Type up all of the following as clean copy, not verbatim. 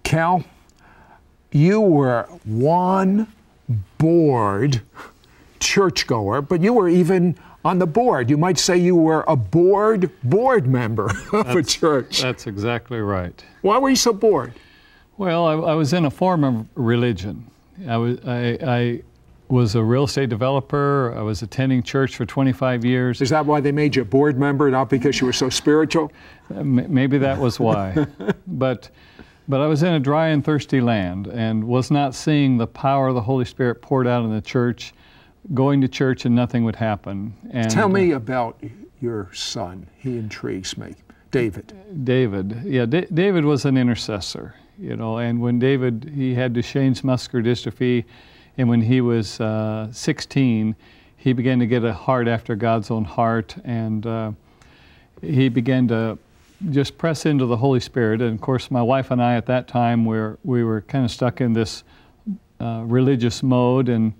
Cal, you were one board churchgoer, but you were even on the board. You might say you were a board member of a church. That's exactly right. Why were you so bored? Well, I was in a form of religion. I was a real estate developer. I was attending church for 25 years. Is that why they made you a board member, not because you were so spiritual? Maybe that was why. But I was in a dry and thirsty land and was not seeing the power of the Holy Spirit poured out in the church, going to church and nothing would happen. And tell me about your son. He intrigues me. David. David. Yeah, David was an intercessor, you know, and when David, he had Duchenne's muscular dystrophy, and when he was 16, he began to get a heart after God's own heart, and he began to just press into the Holy Spirit. And of course, my wife and I at that time, we were kind of stuck in this religious mode, and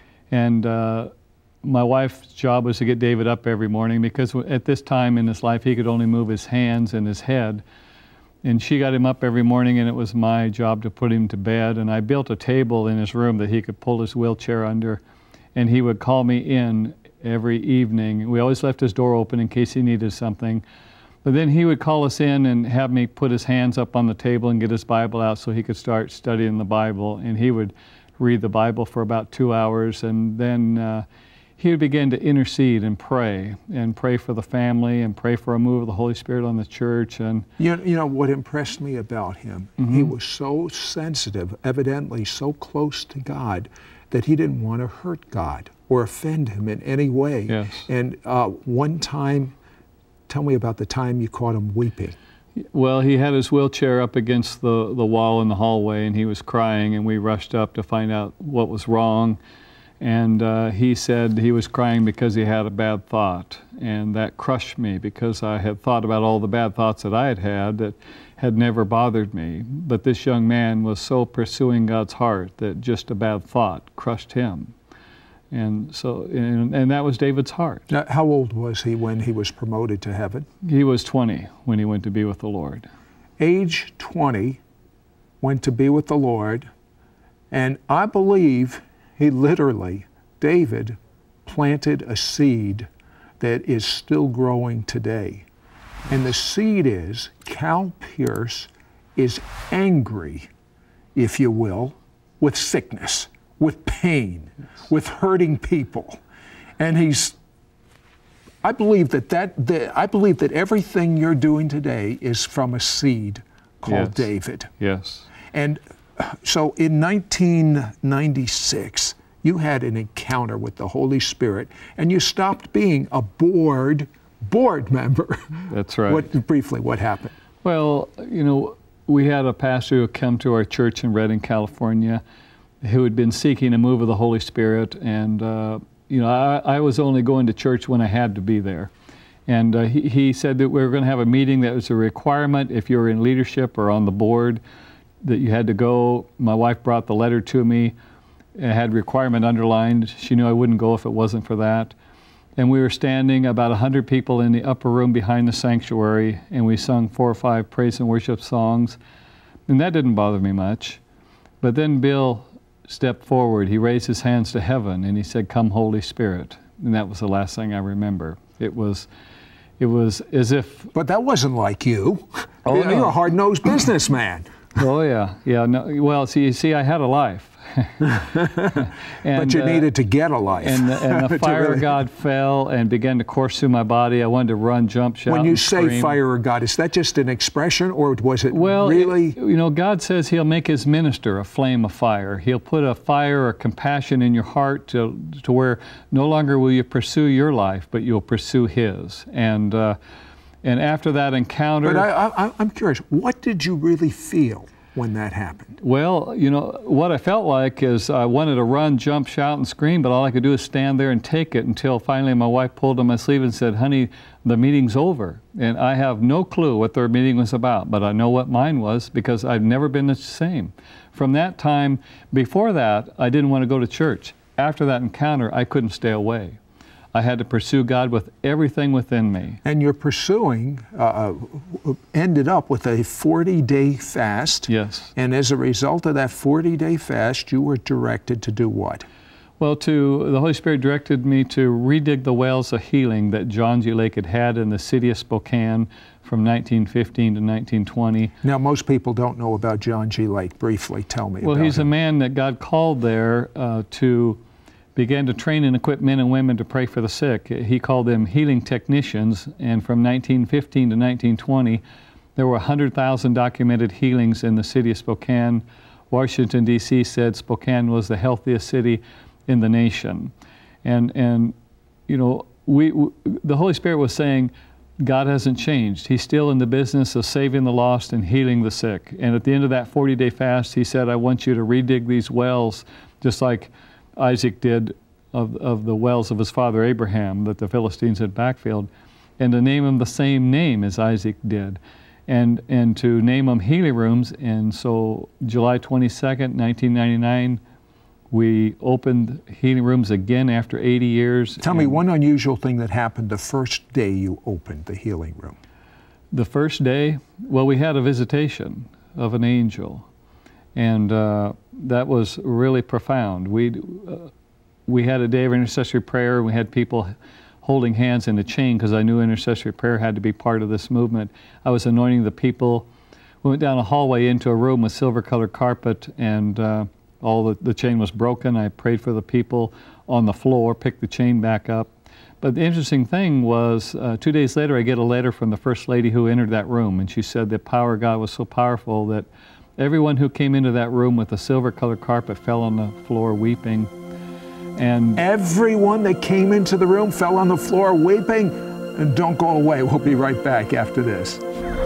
my wife's job was to get David up every morning, because at this time in his life, he could only move his hands and his head. And she got him up every morning, and it was my job to put him to bed. And I built a table in his room that he could pull his wheelchair under, and he would call me in every evening. We always left his door open in case he needed something. But then he would call us in and have me put his hands up on the table and get his Bible out so he could start studying the Bible. And he would read the Bible for about 2 hours, and then he would begin to intercede and pray for the family and pray for a move of the Holy Spirit on the church. And you know what impressed me about him? Mm-hmm. He was so sensitive, evidently so close to God, that he didn't want to hurt God or offend him in any way. Yes. And one time, tell me about the time you caught him weeping. Well, he had his wheelchair up against the wall in the hallway, and he was crying, and we rushed up to find out what was wrong. And he said he was crying because he had a bad thought, and that crushed me, because I had thought about all the bad thoughts that I had had that had never bothered me. But this young man was so pursuing God's heart that just a bad thought crushed him. And so, and that was David's heart. Now, how old was he when he was promoted to heaven? He was 20 when he went to be with the Lord. Age 20, went to be with the Lord, and I believe he literally, David, planted a seed that is still growing today. And the seed is, Cal Pierce is angry, if you will, with sickness, with pain, with hurting people. And I believe that everything you're doing today is from a seed called David. Yes. And so in 1996, you had an encounter with the Holy Spirit, and you stopped being a board member. That's right. Briefly, what happened? Well, you know, we had a pastor who come to our church in Redding, California, who had been seeking a move of the Holy Spirit, and you know, I was only going to church when I had to be there. And he said that we were going to have a meeting that was a requirement if you were in leadership or on the board, that you had to go. My wife brought the letter to me. It had requirement underlined. She knew I wouldn't go if it wasn't for that. And we were standing about 100 people in the upper room behind the sanctuary, and we sung 4 or 5 praise and worship songs. And that didn't bother me much. But then Bill stepped forward. He raised his hands to heaven, and he said, "Come, Holy Spirit." And that was the last thing I remember. It was as if... But that wasn't like you. Oh, You're no. a hard-nosed businessman. Oh, yeah. Yeah. No, well, you see, I had a life. But you needed to get a life. And the fire of God fell and began to course through my body. I wanted to run, jump, shout, When you and say scream. fire of God, is that just an expression, or was it Well, really? you know, God says He'll make His minister a flame of fire. He'll put a fire or compassion in your heart to where no longer will you pursue your life, but you'll pursue His. And after that encounter... But I'm curious, what did you really feel when that happened? Well, you know, what I felt like is I wanted to run, jump, shout, and scream, but all I could do is stand there and take it until finally my wife pulled on my sleeve and said, "Honey, the meeting's over." And I have no clue what their meeting was about, but I know what mine was because I've never been the same. From that time, before that, I didn't want to go to church. After that encounter, I couldn't stay away. I had to pursue God with everything within me. And your pursuing ended up with a 40-day fast. Yes. And as a result of that 40-day fast, you were directed to do what? Well, the Holy Spirit directed me to redig the wells of healing that John G. Lake had in the city of Spokane from 1915 to 1920. Now, most people don't know about John G. Lake. Briefly, tell me about him. Well, he's a man that God called there to begin to train and equip men and women to pray for the sick. He called them healing technicians, and from 1915 to 1920, there were 100,000 documented healings in the city of Spokane. Washington, D.C. said Spokane was the healthiest city in the nation. And you know, the Holy Spirit was saying, God hasn't changed. He's still in the business of saving the lost and healing the sick. And at the end of that 40-day fast, he said, I want you to redig these wells, just like Isaac did of the wells of his father Abraham that the Philistines had backfilled, and to name them the same name as Isaac did, and to name them healing rooms. And so July 22nd, 1999, we opened healing rooms again after 80 years. Tell me one unusual thing that happened the first day you opened the healing room. The first day, well, we had a visitation of an angel, and that was really profound. We had a day of intercessory prayer. We had people holding hands in a chain because I knew intercessory prayer had to be part of this movement. I was anointing the people. We went down a hallway into a room with silver-colored carpet, and all the chain was broken. I prayed for the people on the floor, picked the chain back up. But the interesting thing was, 2 days later, I get a letter from the First Lady who entered that room, and she said the power of God was so powerful that everyone who came into that room with the silver-colored carpet fell on the floor weeping. And everyone that came into the room fell on the floor weeping? And don't go away. We'll be right back after this.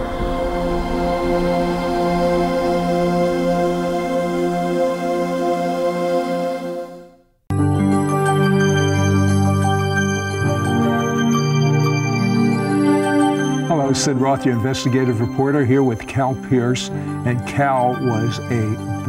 Hello, Sid Roth, your investigative reporter, here with Cal Pierce. And Cal was a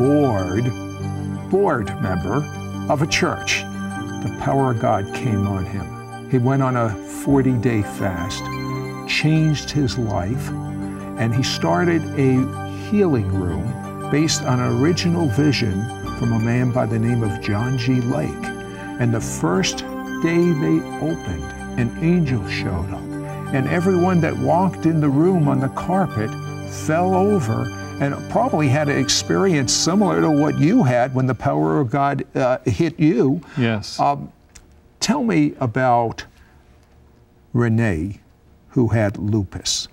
board member of a church. The power of God came on him. He went on a 40-day fast, changed his life, and he started a healing room based on an original vision from a man by the name of John G. Lake. And the first day they opened, an angel showed up, and everyone that walked in the room on the carpet fell over and probably had an experience similar to what you had when the power of God hit you. yes. Tell me about Renee, who had lupus.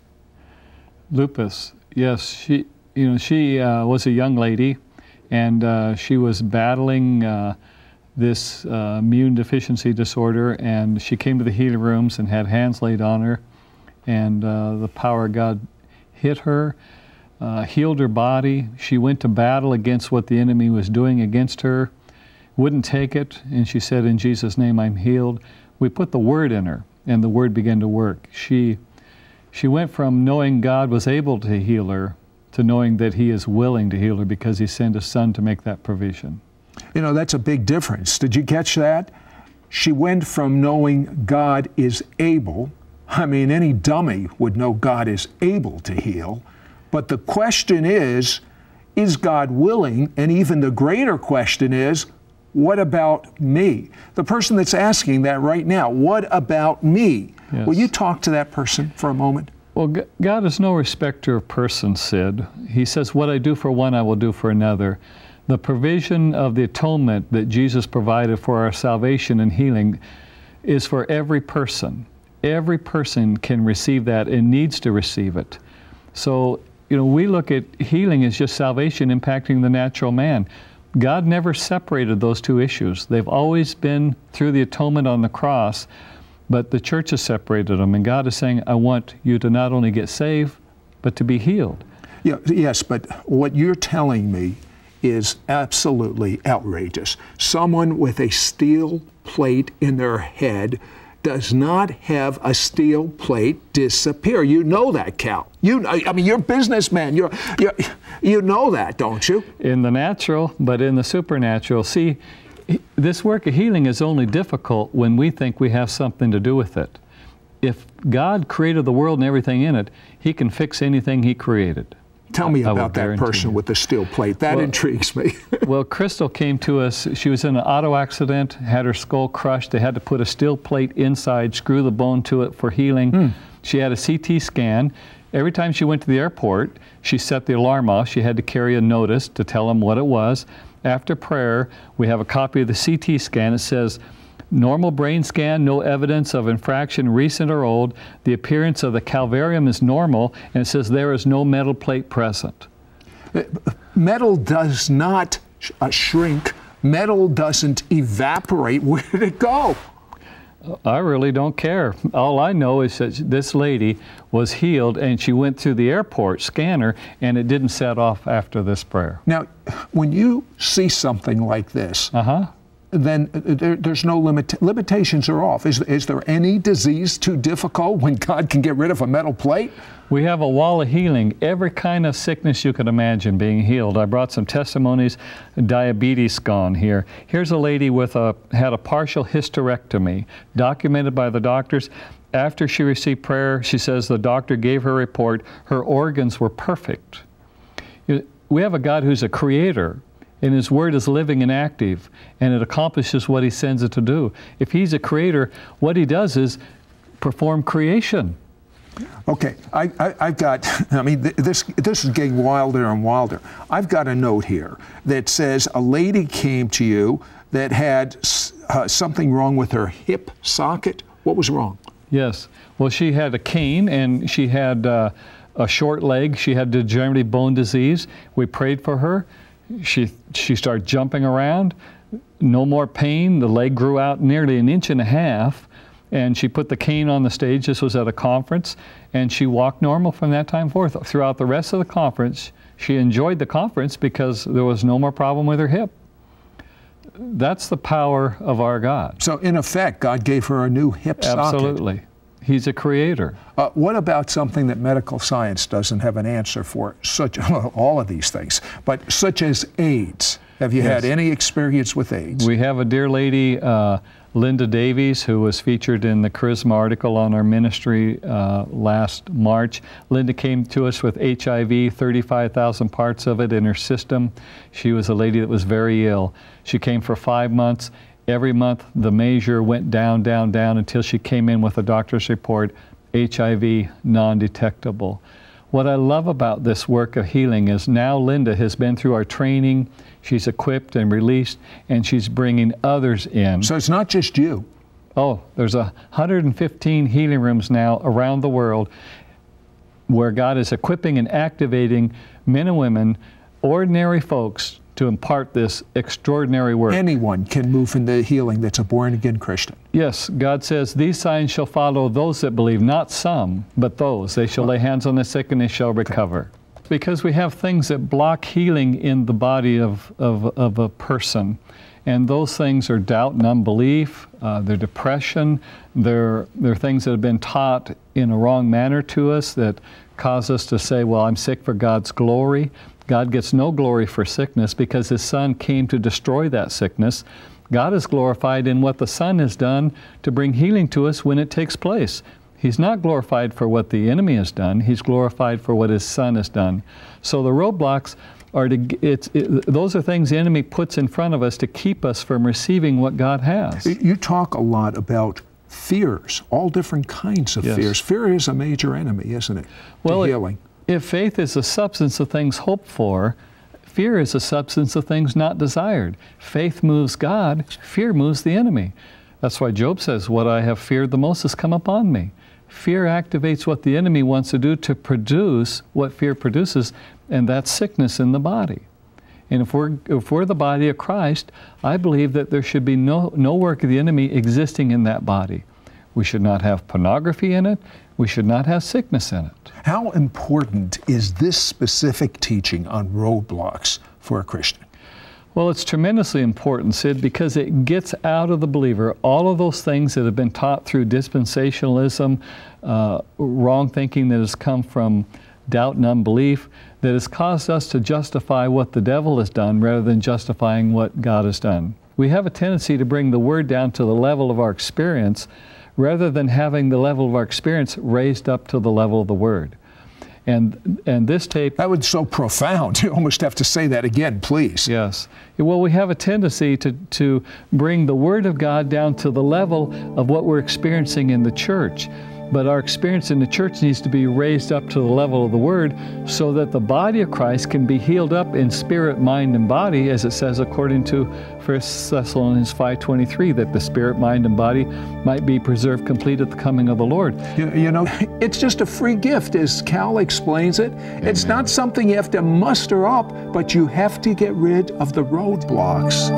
Lupus, yes. She was a young lady, and she was battling this immune deficiency disorder, and she came to the healing rooms and had hands laid on her, and the power of God hit her, healed her body. She went to battle against what the enemy was doing against her, wouldn't take it, and she said, in Jesus' name, I'm healed. We put the word in her, and the word began to work. She went from knowing God was able to heal her to knowing that He is willing to heal her because He sent His Son to make that provision. You know, that's a big difference. Did you catch that? She went from knowing God is able. I mean, any dummy would know God is able to heal. But the question is God willing? And even the greater question is, what about me? The person that's asking that right now, what about me? Yes. Will you talk to that person for a moment? Well, God is no respecter of persons, Sid. He says, what I do for one, I will do for another. The provision of the atonement that Jesus provided for our salvation and healing is for every person. Every person can receive that and needs to receive it. So, we look at healing as just salvation impacting the natural man. God never separated those two issues. They've always been through the atonement on the cross, but the church has separated them, and God is saying, I want you to not only get saved, but to be healed. Yeah, yes, but what you're telling me is absolutely outrageous. Someone with a steel plate in their head does not have a steel plate disappear. You know that, Cal. You're a businessman. You know that, don't you? In the natural, but in the supernatural. See, This work of healing is only difficult when we think we have something to do with it. If God created the world and everything in it, He can fix anything He created. Tell me about that person with the steel plate. That intrigues me. Well, Crystal came to us. She was in an auto accident, had her skull crushed. They had to put a steel plate inside, screw the bone to it for healing. She had a CT scan. Every time she went to the airport, she set the alarm off. She had to carry a notice to tell them what it was. After prayer, we have a copy of the CT scan. It says, normal brain scan, no evidence of infraction, recent or old. The appearance of the calvarium is normal, and it says there is no metal plate present. Metal does not shrink. Metal doesn't evaporate. Where did it go? I really don't care. All I know is that this lady was healed, and she went through the airport scanner, and it didn't set off after this prayer. Now, when you see something like this, then there's no limitations are off. Is there any disease too difficult when God can get rid of a metal plate? We have a wall of healing, every kind of sickness you could imagine being healed. I brought some testimonies, diabetes gone here. Here's a lady with had a partial hysterectomy, documented by the doctors. After she received prayer, she says the doctor gave her a report, her organs were perfect. We have a God who's a creator, and His Word is living and active, and it accomplishes what He sends it to do. If He's a creator, what He does is perform creation. Okay, I've got, I mean, this is getting wilder and wilder. I've got a note here that says a lady came to you that had something wrong with her hip socket. What was wrong? Yes, well, she had a cane, and she had a short leg. She had degenerative bone disease. We prayed for her. She started jumping around, no more pain. The leg grew out nearly 1.5 inches, and she put the cane on the stage. This was at a conference, and she walked normal from that time forth. Throughout the rest of the conference, she enjoyed the conference because there was no more problem with her hip. That's the power of our God. So in effect, God gave her a new hip socket. Absolutely. He's a creator. What about something that medical science doesn't have an answer for, such all of these things, but such as AIDS? Have you had any experience with AIDS? We have a dear lady, Linda Davies, who was featured in the Charisma article on our ministry last March. Linda came to us with HIV, 35,000 parts of it in her system. She was a lady that was very ill. She came for 5 months. Every month, the measure went down, down, down until she came in with a doctor's report, HIV non-detectable. What I love about this work of healing is now Linda has been through our training, she's equipped and released, and she's bringing others in. So it's not just you. Oh, there's 115 healing rooms now around the world where God is equipping and activating men and women, ordinary folks, to impart this extraordinary work. Anyone can move into healing that's a born-again Christian. Yes, God says, these signs shall follow those that believe, not some, but those. They shall lay hands on the sick and they shall recover. Because we have things that block healing in the body of a person. And those things are doubt and unbelief, they're depression, they're things that have been taught in a wrong manner to us that cause us to say, well, I'm sick for God's glory. God gets no glory for sickness because His Son came to destroy that sickness. God is glorified in what the Son has done to bring healing to us when it takes place. He's not glorified for what the enemy has done. He's glorified for what His Son has done. So the roadblocks are those are things the enemy puts in front of us to keep us from receiving what God has. You talk a lot about fears, all different kinds of fears. Fear is a major enemy, isn't it? Well, to healing. If faith is the substance of things hoped for, fear is the substance of things not desired. Faith moves God, fear moves the enemy. That's why Job says, what I have feared the most has come upon me. Fear activates what the enemy wants to do to produce what fear produces, and that's sickness in the body. And if we're the body of Christ, I believe that there should be no work of the enemy existing in that body. We should not have pornography in it. We should not have sickness in it. How important is this specific teaching on roadblocks for a Christian? Well, it's tremendously important, Sid, because it gets out of the believer all of those things that have been taught through dispensationalism, wrong thinking that has come from doubt and unbelief, that has caused us to justify what the devil has done rather than justifying what God has done. We have a tendency to bring the Word down to the level of our experience rather than having the level of our experience raised up to the level of the Word. And this tape... That was so profound. You almost have to say that again, please. Yes. Well, we have a tendency to bring the Word of God down to the level of what we're experiencing in the church. But our experience in the church needs to be raised up to the level of the Word so that the body of Christ can be healed up in spirit, mind, and body, as it says according to 1 Thessalonians 5:23, that the spirit, mind, and body might be preserved complete at the coming of the Lord. You know, it's just a free gift, as Cal explains it. Amen. It's not something you have to muster up, but you have to get rid of the roadblocks.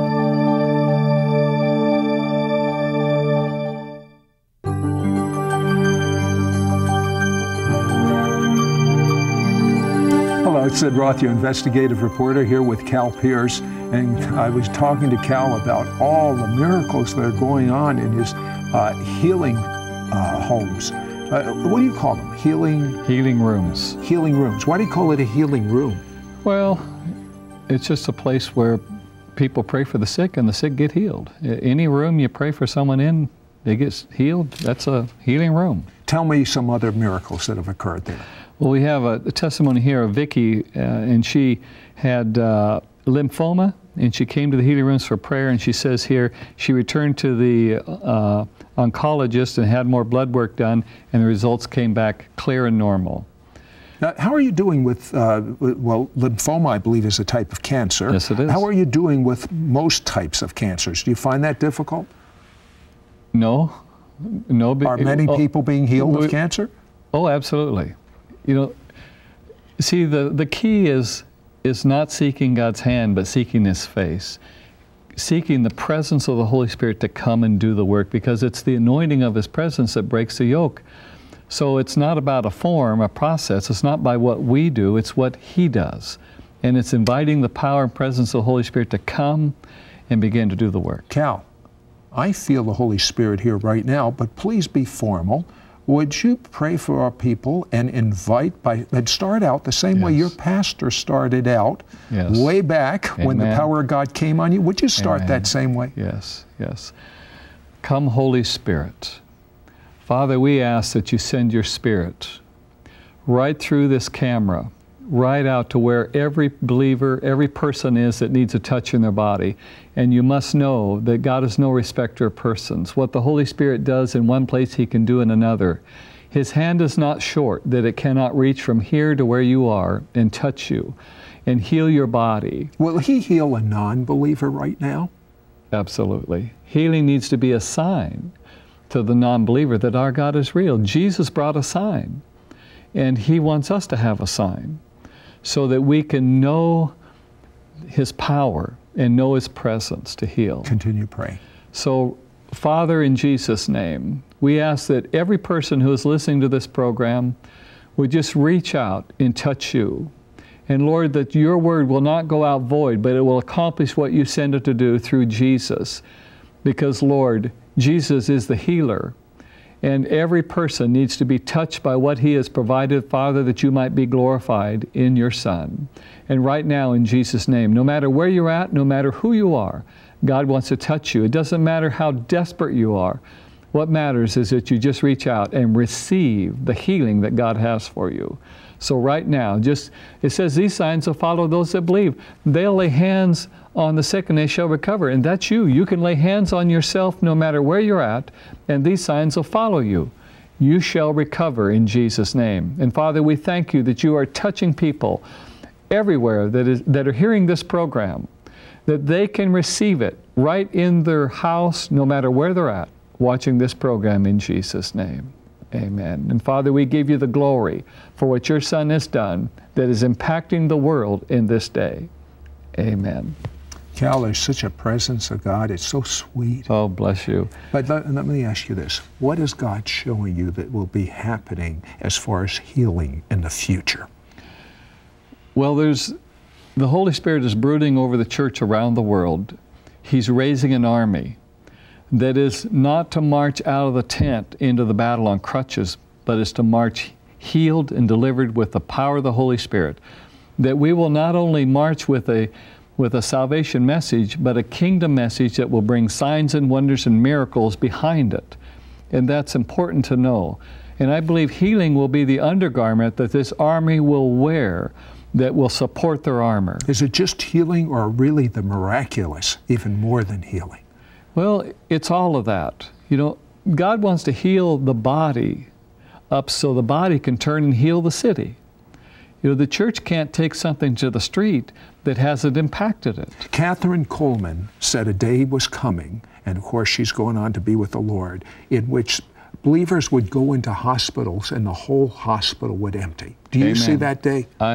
Hello, it's Sid Roth, your investigative reporter, here with Cal Pierce, and I was talking to Cal about all the miracles that are going on in his healing homes. What do you call them? Healing rooms. Healing rooms. Why do you call it a healing room? Well, it's just a place where people pray for the sick and the sick get healed. Any room you pray for someone in, they get healed, that's a healing room. Tell me some other miracles that have occurred there. Well, we have a testimony here of Vicki, and she had lymphoma, and she came to the healing rooms for prayer, and she says here she returned to the oncologist and had more blood work done, and the results came back clear and normal. Now, how are you doing with, well, lymphoma, I believe, is a type of cancer. Yes, it is. How are you doing with most types of cancers? Do you find that difficult? No. Are many people being healed of cancer? Oh, absolutely. You know, see, the key is not seeking God's hand, but seeking His face. Seeking the presence of the Holy Spirit to come and do the work, because it's the anointing of His presence that breaks the yoke. So it's not about a form, a process. It's not by what we do, it's what He does. And it's inviting the power and presence of the Holy Spirit to come and begin to do the work. Cal, I feel the Holy Spirit here right now, but please be formal. Would you pray for our people and invite, and start out the same way your pastor started out way back when the power of God came on you? Would you start that same way? Yes, yes. Come, Holy Spirit. Father, we ask that you send your Spirit right through this camera, right out to where every believer, every person is that needs a touch in their body. And you must know that God is no respecter of persons. What the Holy Spirit does in one place, He can do in another. His hand is not short, that it cannot reach from here to where you are and touch you and heal your body. Will He heal a non-believer right now? Absolutely. Healing needs to be a sign to the non-believer that our God is real. Jesus brought a sign, and He wants us to have a sign so that we can know His power and know His presence to heal. Continue praying. So, Father, in Jesus' name, we ask that every person who is listening to this program would just reach out and touch you. And Lord, that your word will not go out void, but it will accomplish what you send it to do through Jesus. Because, Lord, Jesus is the healer. And every person needs to be touched by what He has provided, Father, that you might be glorified in your Son. And right now, in Jesus' name, no matter where you're at, no matter who you are, God wants to touch you. It doesn't matter how desperate you are. What matters is that you just reach out and receive the healing that God has for you. So right now, it says these signs will follow those that believe. They'll lay hands on the sick and they shall recover. And that's you. You can lay hands on yourself no matter where you're at, and these signs will follow you. You shall recover in Jesus' name. And Father, we thank you that you are touching people everywhere that are hearing this program, that they can receive it right in their house, no matter where they're at, watching this program in Jesus' name. Amen. And Father, we give you the glory for what your Son has done that is impacting the world in this day. Amen. Cal, there's such a presence of God. It's so sweet. Oh, bless you. But let me ask you this. What is God showing you that will be happening as far as healing in the future? Well, the Holy Spirit is brooding over the church around the world. He's raising an army that is not to march out of the tent into the battle on crutches, but is to march healed and delivered with the power of the Holy Spirit. That we will not only march with a with a salvation message, but a kingdom message that will bring signs and wonders and miracles behind it. And that's important to know. And I believe healing will be the undergarment that this army will wear that will support their armor. Is it just healing or really the miraculous, even more than healing? Well, it's all of that. You know, God wants to heal the body up so the body can turn and heal the city. You know, the church can't take something to the street that hasn't impacted it. Catherine Coleman said a day was coming, and of course she's going on to be with the Lord, in which believers would go into hospitals and the whole hospital would empty. Do you see that day? I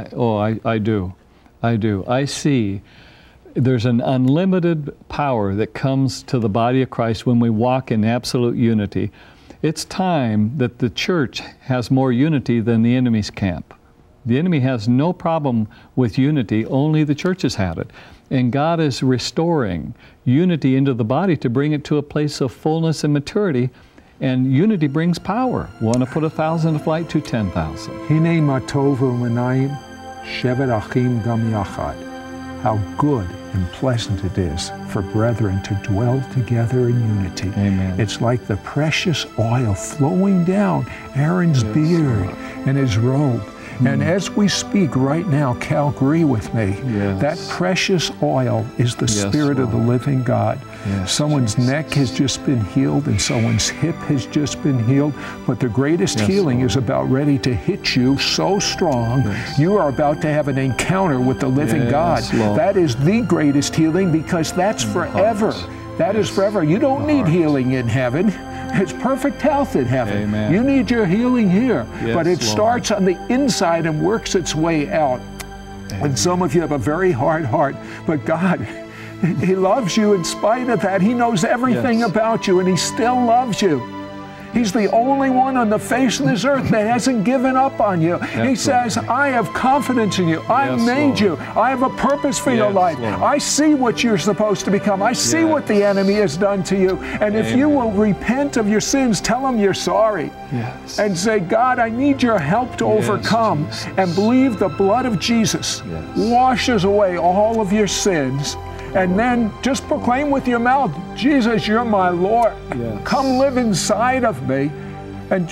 do. I do. I see there's an unlimited power that comes to the body of Christ when we walk in absolute unity. It's time that the church has more unity than the enemy's camp. The enemy has no problem with unity, only the church has had it. And God is restoring unity into the body to bring it to a place of fullness and maturity. And unity brings power. One to put 1,000 to flight to 10,000. Hine ma tov u'manayim shevet achim gam yachad. How good and pleasant it is for brethren to dwell together in unity. Amen. It's like the precious oil flowing down Aaron's beard and his robe. And as we speak right now, Cal, agree with me, that precious oil is the Spirit of the living God. Someone's neck has just been healed and someone's hip has just been healed, but the greatest healing is about ready to hit you so strong, you are about to have an encounter with the living God. That is the greatest healing because that's forever. That is forever. You don't need healing in heaven. It's perfect health in heaven. Amen. You need your healing here. But it starts on the inside and works its way out. And some of you have a very hard heart, but God, He loves you in spite of that. He knows everything about you, and He still loves you. He's the only one on the face of this earth that hasn't given up on you. He says, I have confidence in you. I made you. I have a purpose for your life. I see what you're supposed to become. I see what the enemy has done to you. And if you will repent of your sins, tell Him you're sorry. And say, God, I need your help to overcome. And believe the blood of Jesus washes away all of your sins. And then just proclaim with your mouth, Jesus, you're my Lord. Come live inside of me. And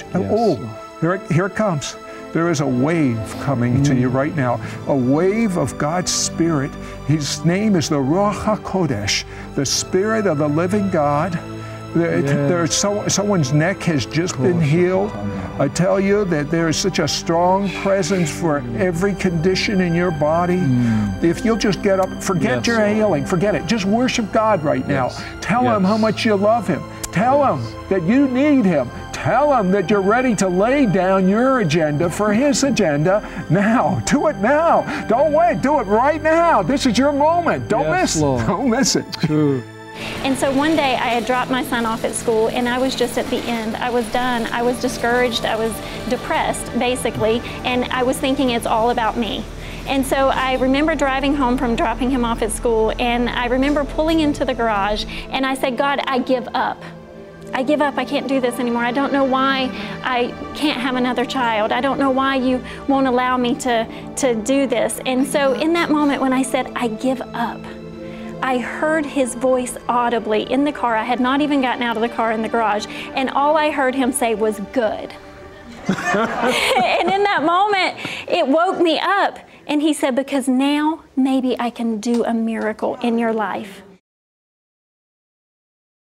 here it comes. There is a wave coming to you right now, a wave of God's Spirit. His name is the Ruach HaKodesh, the Spirit of the living God. Someone's neck has just been healed. I tell you that there is such a strong presence for every condition in your body. If you'll just get up, forget your healing, forget it. Just worship God right now. Tell Him how much you love Him. Tell Him that you need Him. Tell Him that you're ready to lay down your agenda for His agenda now. Do it now. Don't wait. Do it right now. This is your moment. Don't miss it. Don't miss it. True. And so one day I had dropped my son off at school and I was just at the end. I was done. I was discouraged. I was depressed, basically. And I was thinking it's all about me. And so I remember driving home from dropping him off at school, and I remember pulling into the garage and I said, God, I give up. I give up. I can't do this anymore. I don't know why I can't have another child. I don't know why you won't allow me to do this. And so in that moment when I said, I give up, I heard His voice audibly in the car. I had not even gotten out of the car in the garage, and all I heard Him say was, good. And in that moment, it woke me up, and He said, because now maybe I can do a miracle in your life.